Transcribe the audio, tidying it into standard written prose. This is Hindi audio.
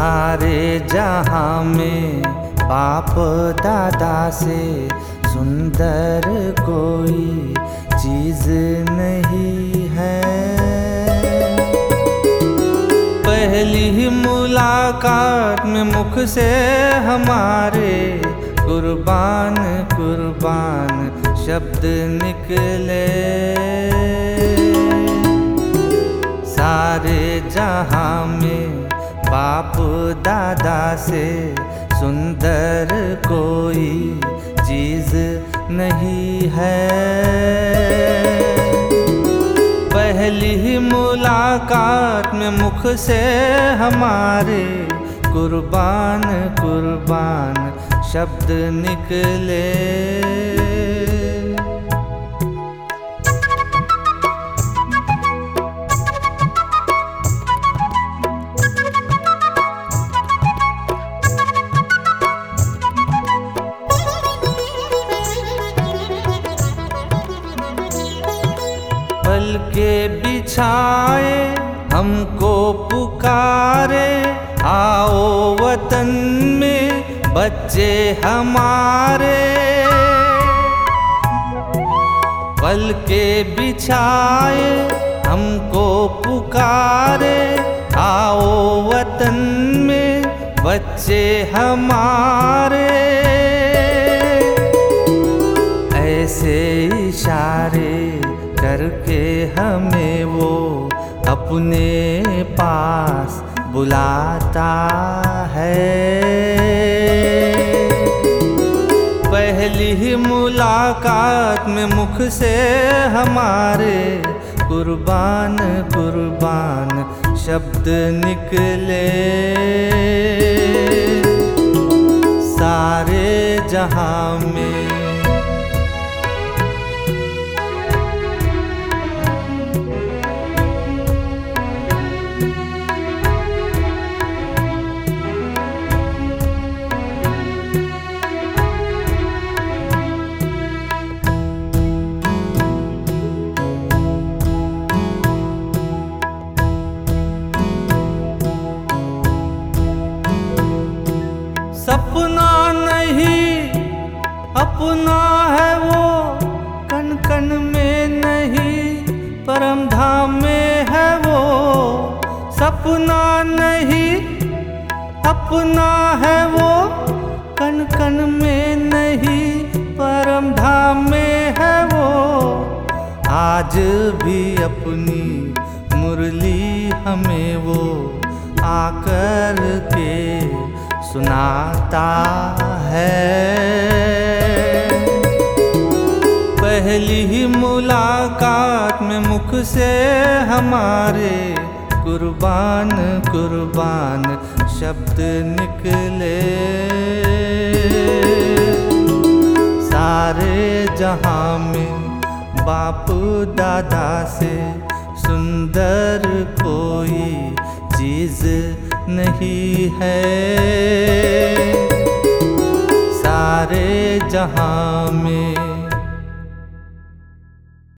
सारे जहां में बाप दादा से सुंदर कोई चीज नहीं है। पहली ही मुलाकात में मुख से हमारे कुर्बान कुर्बान शब्द निकले। सारे जहां में बाप दादा से सुंदर कोई चीज नहीं है। पहली ही मुलाकात में मुख से हमारे कुर्बान कुर्बान शब्द निकले। पल के बिछाए हमको पुकारे, आओ वतन में बच्चे हमारे। पल के बिछाए हमको पुकारे, आओ वतन में बच्चे हमारे। ऐसे इशारे करके हमें वो अपने पास बुलाता है। पहली ही मुलाकात में मुख से हमारे कुर्बान कुर्बान शब्द निकले। सारे जहां में सपना नहीं अपना है वो, कण कण में नहीं परम धाम में है वो। सपना नहीं अपना है वो, कण कण में नहीं परम धाम में है वो। आज भी अपनी मुरली हमें वो आकर के सुनाता है। पहली ही मुलाकात में मुख से हमारे कुर्बान कुर्बान शब्द निकले। सारे जहां में बाप दादा से सुंदर कोई चीज नहीं है। सारे जहां में